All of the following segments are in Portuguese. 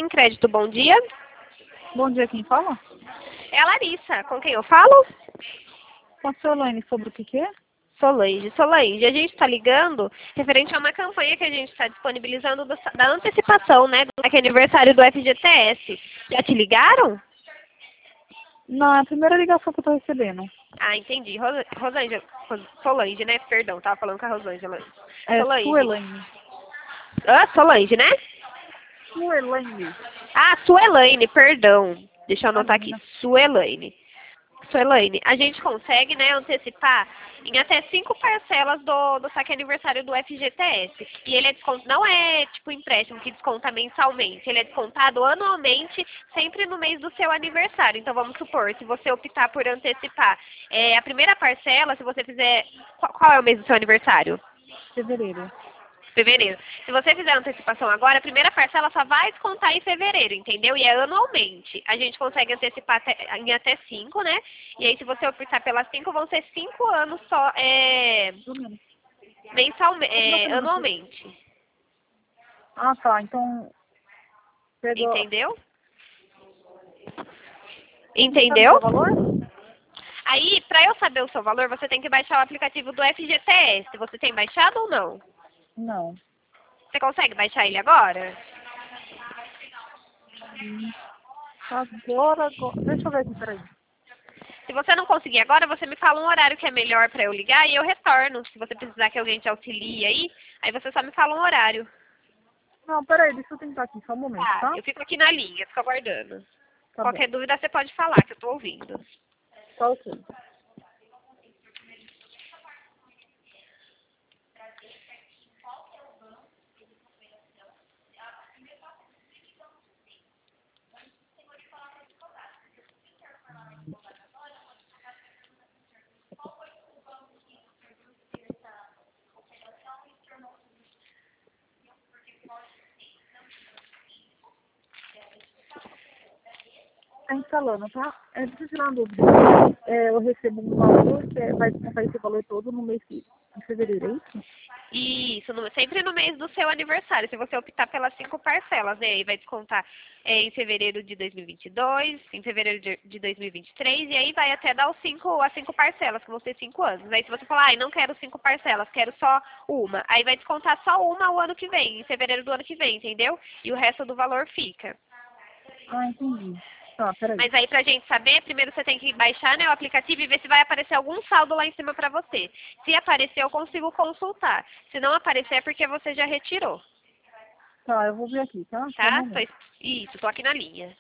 Sem Crédito, bom dia. Bom dia, quem fala? É a Larissa, com quem eu falo? Com a Solane, sobre o que é? Solange. Solange, a gente está ligando referente a uma campanha que a gente está disponibilizando da antecipação, né? Do aniversário do FGTS. Já te ligaram? Não, é a primeira ligação que eu tô recebendo. Ah, entendi. Rosângela, Solange, né? Perdão, tava falando com a Rosângela. É Solange. Suelaine. Ah, Solange, né? Suelaine. Ah, Suelaine, perdão. Deixa eu anotar aqui. Imagina. Suelaine, a gente consegue, né, antecipar em até 5 parcelas do saque aniversário do FGTS. E ele é não é tipo empréstimo que desconta mensalmente. Ele é descontado anualmente, sempre no mês do seu aniversário. Então vamos supor, se você optar por antecipar a primeira parcela, se você fizer. Qual é o mês do seu aniversário? Fevereiro. Fevereiro. Se você fizer a antecipação agora, a primeira parcela só vai descontar em fevereiro, entendeu? E é anualmente. A gente consegue antecipar em até 5, né? E aí, se você optar pelas 5, vão ser 5 anos só, anualmente. Ah, tá. Então, pegou... Entendeu? Sabe Entendeu? o valor? Aí, para eu saber o seu valor, você tem que baixar o aplicativo do FGTS. Você tem baixado ou não? Não. Você consegue baixar ele agora? Agora... Deixa eu ver aqui, peraí. Se você não conseguir agora, você me fala um horário que é melhor para eu ligar e eu retorno. Se você precisar que alguém te auxilie aí você só me fala um horário. Não, peraí, deixa eu tentar aqui, só um momento, tá? Eu fico aqui na linha, fico aguardando. Tá Qualquer bom. dúvida você pode falar, que eu tô ouvindo. Tá ok. Tá instalando, tá? Deixa eu tirar uma dúvida. Eu recebo um valor, vai descontar esse valor todo no mês de fevereiro, é isso? Isso, sempre no mês do seu aniversário. Se você optar pelas 5 parcelas, né? Aí vai descontar em fevereiro de 2022, em fevereiro de 2023, e aí vai até dar as 5 parcelas, que vão ser 5 anos. Aí se você falar, não quero 5 parcelas, quero só uma, aí vai descontar só uma o ano que vem, em fevereiro do ano que vem, entendeu? E o resto do valor fica. Ah, entendi. Tá, peraí. Mas aí pra gente saber, primeiro você tem que baixar, né, o aplicativo e ver se vai aparecer algum saldo lá em cima pra você. Se aparecer, eu consigo consultar. Se não aparecer, é porque você já retirou, Tá, eu vou ver aqui, tá? Só um tá? momento. Isso, tô aqui na linha.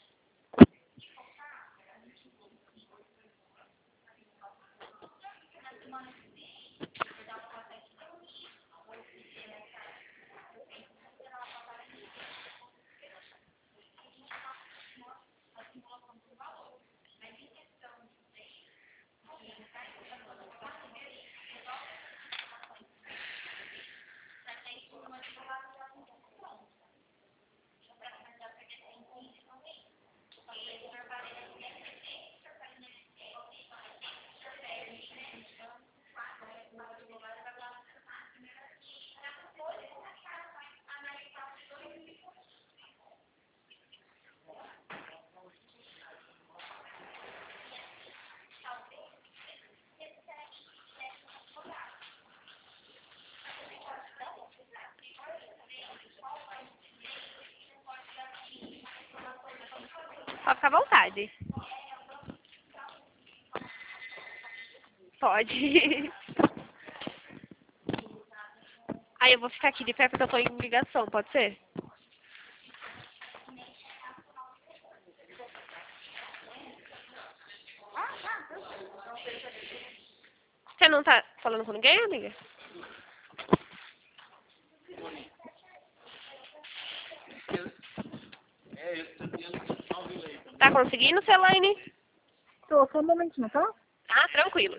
Pode ficar à vontade. Pode. Aí eu vou ficar aqui de pé porque eu tô em ligação, pode ser? Você não tá falando com ninguém, amiga? Tá conseguindo, Celaine? Tô, só um momentinho, tá? Ah, tranquilo.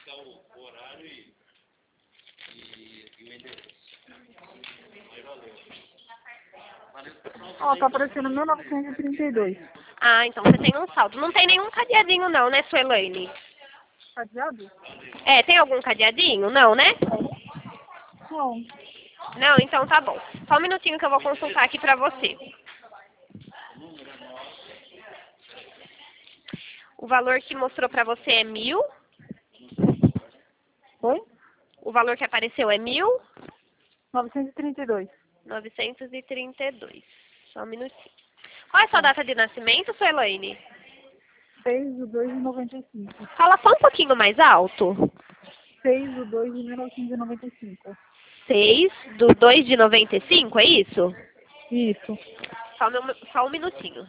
Ó, tá aparecendo 1932. Ah, então você tem um saldo. Não tem nenhum cadeadinho não, né, Suelaine? Cadeado? Tem algum cadeadinho? Não, né? Não. Não, então tá bom. Só um minutinho que eu vou consultar aqui pra você. O valor que mostrou para você é 1.000? Foi? O valor que apareceu é 1.000? 932. 932. Só um minutinho. Qual é a sua data de nascimento, sua Elaine? 6/2/95. Fala só um pouquinho mais alto. 6/2/1995. 6/2/95, é isso? Isso. Só um minutinho.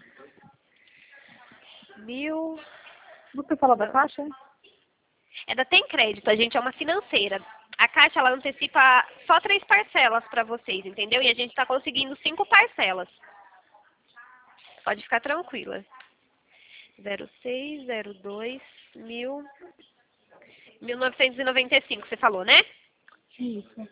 1.000... Você fala da Caixa? É da Tem Crédito, a gente é uma financeira. A Caixa, ela antecipa só 3 parcelas para vocês, entendeu? E a gente está conseguindo 5 parcelas. Pode ficar tranquila. 06, 02, 1995, você falou, né? Isso.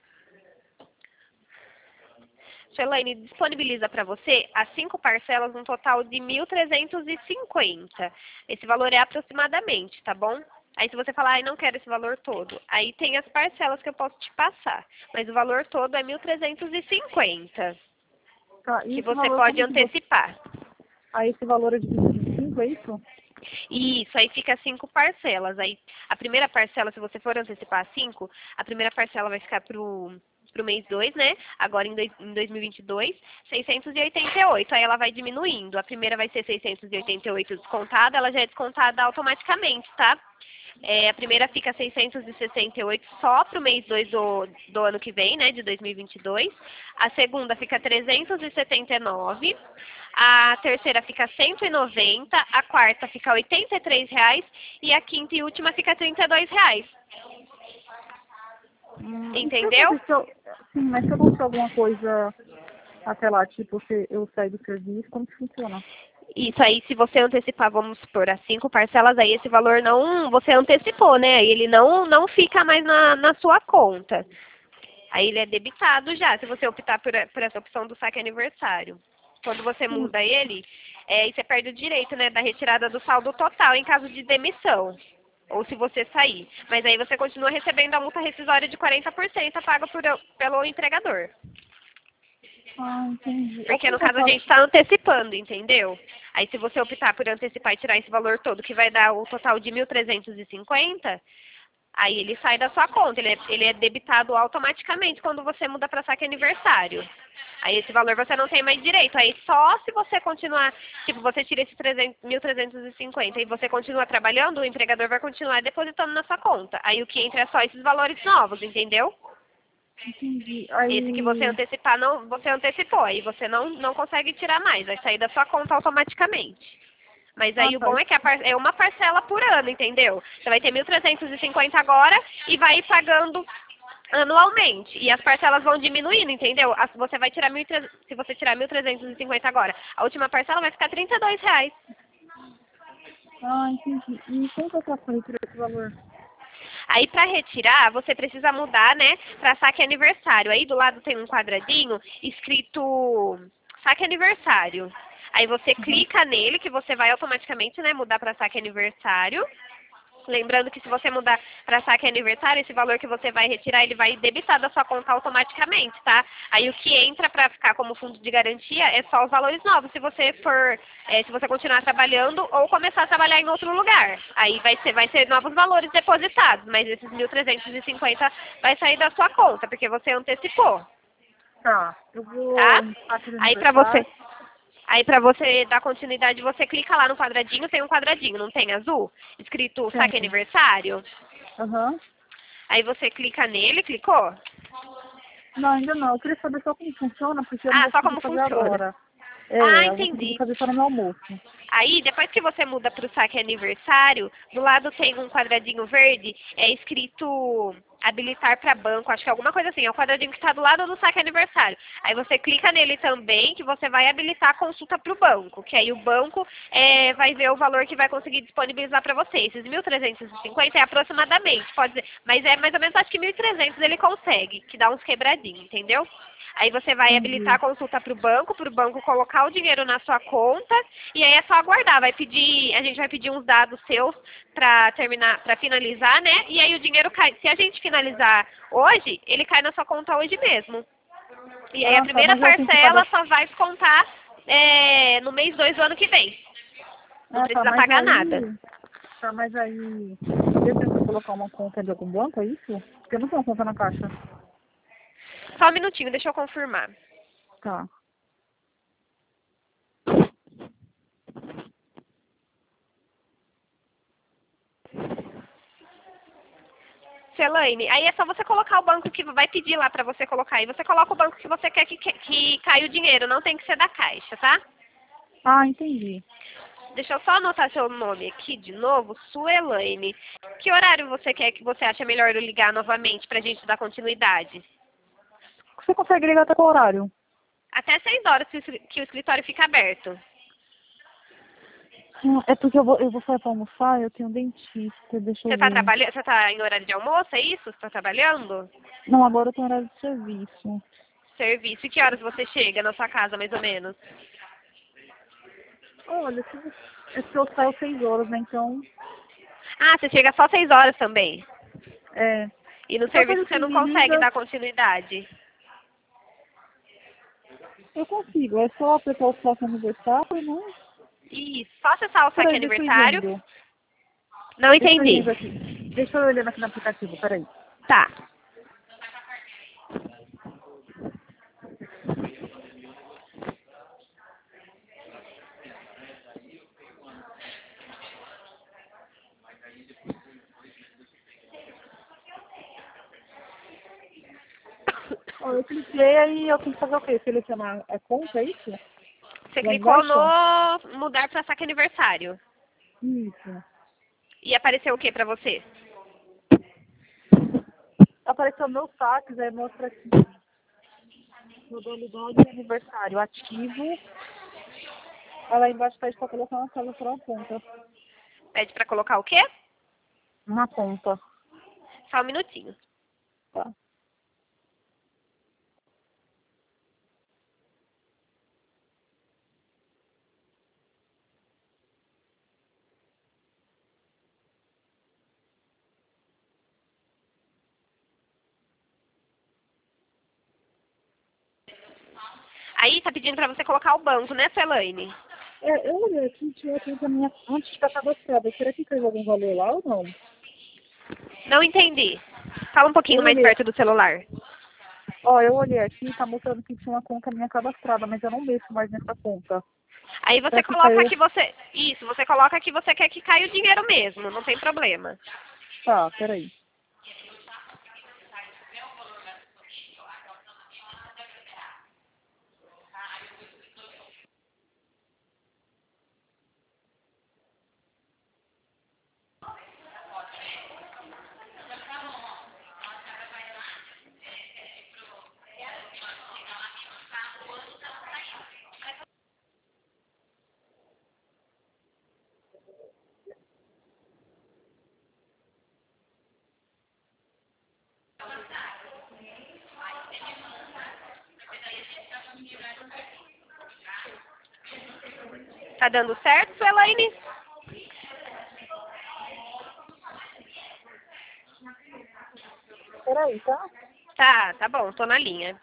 Elaine, disponibiliza para você as 5 parcelas, um total de 1.350. Esse valor é aproximadamente, tá bom? Aí se você falar, não quero esse valor todo, aí tem as parcelas que eu posso te passar. Mas o valor todo é 1.350, Tá, que e esse você valor, pode como que você... antecipar. Aí esse valor é dividido em 5, é isso? Isso, aí fica 5 parcelas. Aí a primeira parcela, se você for antecipar 5, a primeira parcela vai ficar pro mês 2, né? Agora em 2022, 688. Aí ela vai diminuindo. A primeira vai ser 688 descontada, ela já é descontada automaticamente, tá? A primeira fica 668 só para o mês 2 do ano que vem, né, de 2022. A segunda fica 379. A terceira fica 190. A quarta fica R$ 83. E a quinta e última fica R$ 32. Entendeu? Sim, mas se eu comprar alguma coisa até lá, tipo, se eu sair do serviço, como que funciona? Isso aí, se você antecipar, vamos supor, as 5 parcelas, aí esse valor não, você antecipou, né? Ele não fica mais na sua conta. Aí ele é debitado já, se você optar por essa opção do saque aniversário. Quando você Sim. muda ele, aí você perde o direito, né, da retirada do saldo total em caso de demissão. Ou se você sair. Mas aí você continua recebendo a multa rescisória de 40% paga pelo empregador. Ah, entendi. Porque no caso a gente está antecipando, entendeu? Aí se você optar por antecipar e tirar esse valor todo, que vai dar o total de 1.350, aí ele sai da sua conta. Ele é debitado automaticamente quando você muda para saque aniversário. Aí esse valor você não tem mais direito. Aí só se você continuar, tipo, você tira esse 1.350 e você continua trabalhando, o empregador vai continuar depositando na sua conta. Aí o que entra é só esses valores novos, entendeu? Entendi. Esse que Aí... você antecipar, não, você antecipou, aí você não consegue tirar mais, vai sair da sua conta automaticamente. Mas aí o tá. bom é que é uma parcela por ano, entendeu? Você vai ter 1.350 agora e vai ir pagando anualmente. E as parcelas vão diminuindo, entendeu? Você vai tirar se você tirar 1.350 agora, a última parcela vai ficar R$ 32. Ah, entendi. E como que eu faço para retirar esse valor? Aí para retirar, você precisa mudar, né, para saque aniversário. Aí do lado tem um quadradinho escrito saque aniversário. Aí você clica nele que você vai automaticamente, né, mudar para saque aniversário. Lembrando que se você mudar para saque aniversário, esse valor que você vai retirar, ele vai debitar da sua conta automaticamente, tá? Aí o que entra para ficar como fundo de garantia é só os valores novos, se você se você continuar trabalhando ou começar a trabalhar em outro lugar. Aí vai ser novos valores depositados, mas esses 1.350 vai sair da sua conta, porque você antecipou, Tá, eu vou tá? no saque do Aí para aniversário. você dar continuidade, você clica lá no quadradinho, tem um quadradinho, não tem azul? Escrito saque Tem. aniversário. Aham. Aí você clica nele, clicou? Não, ainda não. Eu queria saber só como funciona, porque eu não vou Só conseguir como fazer funciona. agora. Eu vou conseguir Entendi. fazer só no meu almoço. Aí, depois que você muda para o saque aniversário, do lado tem um quadradinho verde, escrito habilitar para banco, acho que é alguma coisa assim, é o quadradinho que está do lado do saque aniversário. Aí você clica nele também, que você vai habilitar a consulta para o banco, que aí o banco vai ver o valor que vai conseguir disponibilizar para você. Esses 1.350 é aproximadamente, pode ser, mas é mais ou menos, acho que 1.300 ele consegue, que dá uns quebradinhos, entendeu? Aí você vai habilitar Entendi. a consulta para o banco colocar o dinheiro na sua conta, e aí é só aguardar. A gente vai pedir uns dados seus para finalizar, né? E aí o dinheiro cai. Se a gente finalizar hoje, ele cai na sua conta hoje mesmo. E aí a Tá, primeira mas eu tenho que parcela pagar. só vai descontar no mês 2 do ano que vem. Não Ah, tá, precisa mas pagar aí. nada. Tá, mas aí. Eu tenho que colocar uma conta de algum banco, é isso? Porque eu não tenho uma conta na caixa. Só um minutinho, deixa eu confirmar. Tá. Elaine, aí é só você colocar o banco que vai pedir lá pra você colocar. E você coloca o banco que você quer que caia o dinheiro, não tem que ser da Caixa, tá? Ah, entendi. Deixa eu só anotar seu nome aqui de novo, Suelaine. Que horário você quer que você acha melhor eu ligar novamente pra gente dar continuidade? Você consegue ligar até qual horário? Até 6 horas que o escritório fica aberto. É porque eu vou sair pra almoçar, eu tenho um dentista, deixa eu Você tá ver. trabalhando, você tá em horário de almoço, é isso? Você tá trabalhando? Não, agora eu tenho horário de serviço. Serviço. E que horas você chega na sua casa, mais ou menos? Olha, é que eu saio 6 horas, né? Então, Ah, você chega só 6 horas também. é. E no Então faz serviço você assim, não me consegue liga. dar continuidade. Eu consigo, é só apertar o próximo aniversário, né? Isso. Só acessar o saque Peraí, deixa eu ir aniversário. vendo. Não Deixa eu ir entendi. vendo aqui. Deixa eu ir olhando aqui no aplicativo, peraí. Tá. Ó, eu cliquei aí, eu tenho que fazer o quê? Selecionar a conta, é isso? Você Lá clicou embaixo? no mudar para saque aniversário. Isso. E apareceu o que pra você? Apareceu meus saques, aí mostra aqui. Modalidade e aniversário ativo. Aí lá embaixo pede pra colocar uma casa para uma conta. Pede pra colocar o quê? Uma conta. Só um minutinho. Tá. Aí tá pedindo pra você colocar o banco, né, Elaine? É, eu olhei aqui, tinha a conta minha antes de estar cadastrada. Será que caiu algum valor lá ou não? Não entendi. Fala um pouquinho Eu mais olhei. perto do celular. Ó, eu olhei aqui, tá mostrando que tinha uma conta minha cadastrada, mas eu não mexo mais nessa conta. Aí você Será que coloca caiu? que você... Isso, você coloca que você quer que caia o dinheiro mesmo, não tem problema. Tá, peraí. Tá dando certo, Elaine? Peraí, tá? Tá bom, tô na linha.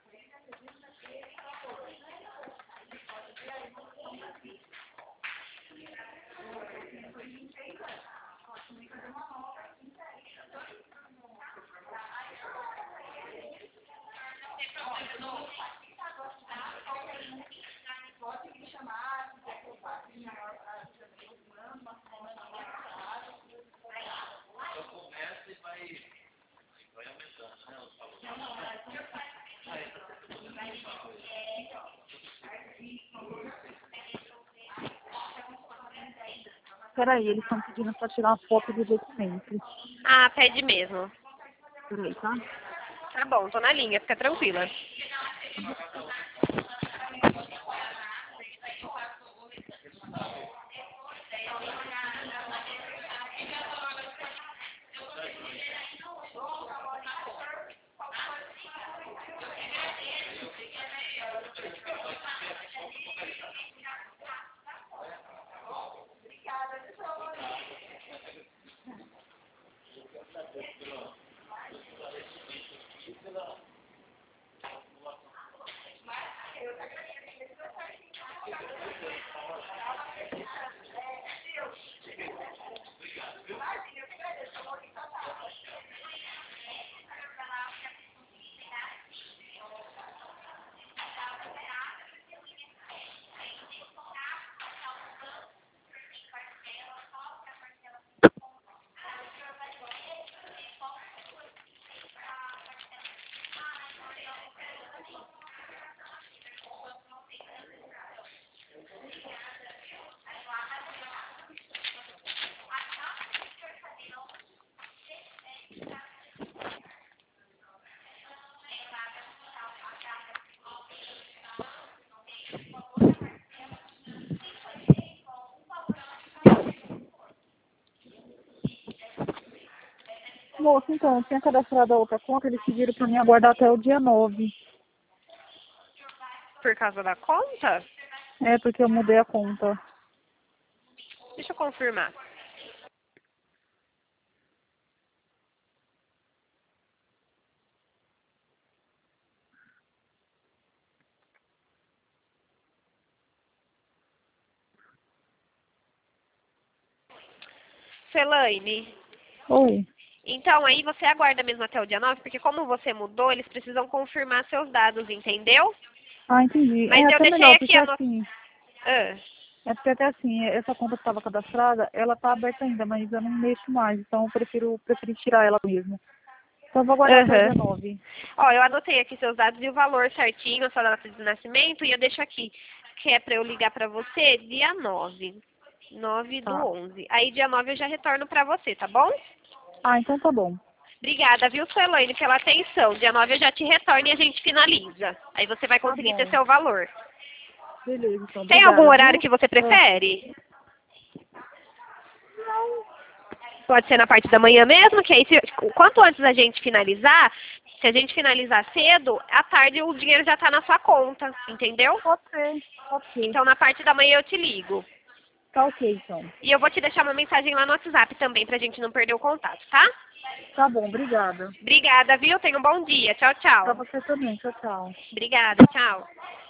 Peraí, eles estão pedindo pra tirar uma foto do documento. Ah, pede mesmo. Peraí, tá? Tá bom, tô na linha, fica tranquila. Moço, então, eu tinha cadastrado a outra conta, eles pediram pra mim aguardar até o dia 9. Por causa da conta? É, porque eu mudei a conta. Deixa eu confirmar. Celaine, Oi. então aí você aguarda mesmo até o dia 9, porque como você mudou, eles precisam confirmar seus dados, entendeu? Ah, entendi. Mas É eu até deixei melhor, aqui porque a no... assim, Ah, é porque até assim, essa conta que estava cadastrada, ela tá aberta ainda, mas eu não mexo mais, então eu preferi tirar ela mesmo. Então eu vou aguardar até o dia aham. 9. Ó, eu anotei aqui seus dados e o valor certinho, a sua data de nascimento, e eu deixo aqui, que é pra eu ligar pra você dia 9. 9 do Tá. 11. Aí dia 9 eu já retorno pra você, tá bom? Ah, então tá bom. Obrigada, viu, Celaine, pela atenção. Dia 9 eu já te retorno e a gente finaliza. Aí você vai Tá conseguir ter bom. seu valor. Beleza, então. Tem algum Obrigada, horário viu? que você Ah, prefere? Pode ser na parte da manhã mesmo, que aí quanto antes a gente finalizar, se a gente finalizar cedo, à tarde o dinheiro já tá na sua conta, entendeu? pode ser. Pode ser. Então na parte da manhã eu te ligo. Tá ok, então. E eu vou te deixar uma mensagem lá no WhatsApp também, pra gente não perder o contato, tá? Tá bom, obrigada. Obrigada, viu? Tenha um bom dia. Tchau, Pra tchau. você também. Tchau, tchau. Obrigada, tchau.